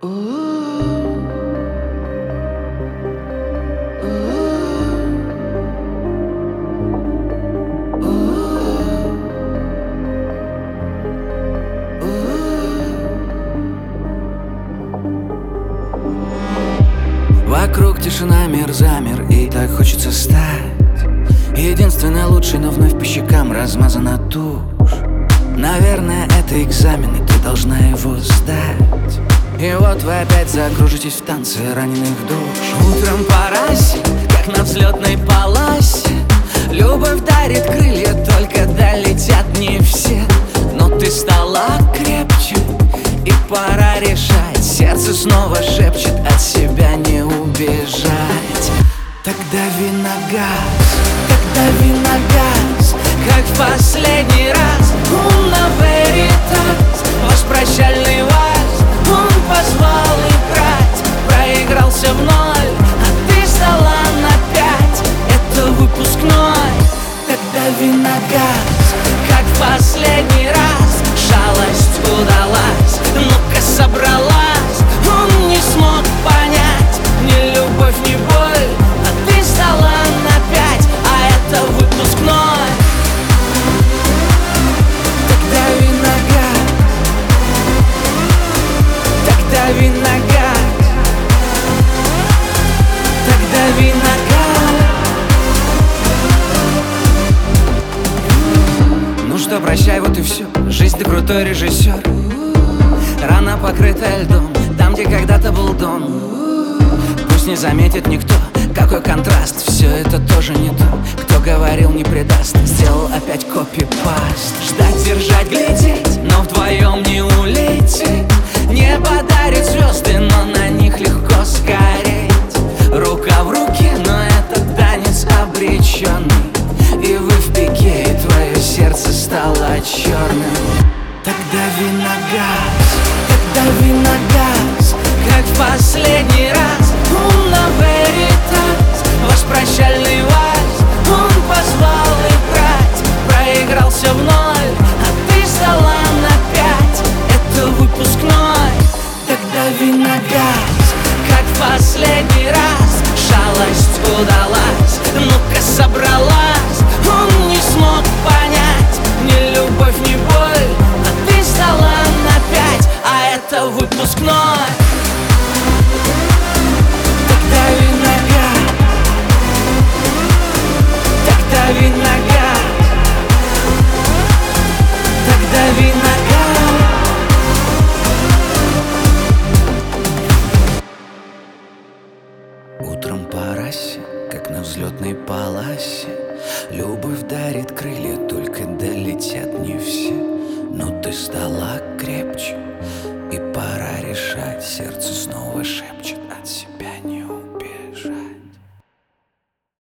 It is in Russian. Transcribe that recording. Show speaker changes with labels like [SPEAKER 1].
[SPEAKER 1] Вокруг тишина, мир замер, и так хочется стать единственной лучшей, но вновь по щекам размазана тушь. Наверное, это экзамен, и ты должна его сдать. И вот вы опять закружитесь в танце раненых душ. Утром по расе, как на взлетной полосе, любовь дарит крылья, только долетят не все. Но ты стала крепче, и пора решать. Сердце снова шепчет, от себя не убежать. Так дави на газ, так дави на газ, как в последний раз. Луна веритас, ваш прощальный вальс. Он позвал играть, проигрался в ноль, а ты сдала на 5. Это выпускной. Так дави на газ, как в последний раз. Жалость удалась, ну-ка собралась. Он не смог понять ни любовь, ни боль, а ты сдала на 5, а это выпускной. Так дави на газ, так дави на газ, так дави на газ. Ну что, прощай, вот и все. Жизнь, ты крутой режиссер. Рана покрыта льдом, там, где когда-то был дом. Пусть не заметит никто, какой контраст. Все это тоже не то, кто говорил не предаст. Сделал опять копипаст. Ждать, держать, глядеть, но вдвоем не улететь. Небо дарит звезды, но на них легко сгореть. Рука в руке, но это танец обреченный. И вы в пике, и твое сердце стало черным. Так дави на газ, так дави на газ, как в последний раз. Луна веритас, ваш прощальный вальс. Он позвал играть, проигрался в ноль, а ты сдала на 5. Это выпускной. Так дави на газ, как в последний раз. Жалость удалась, ну-ка собралась. Он не смог понять ни любовь, ни боль, а ты сдала на 5, а это выпускной. Так дави на газ, так дави на газ, так дави на газ. Утром по расе, как на взлетной полосе, любовь дарит крылья, только долетят не все. Но ты стала крепче, и пора решать. Сердце снова шепчет.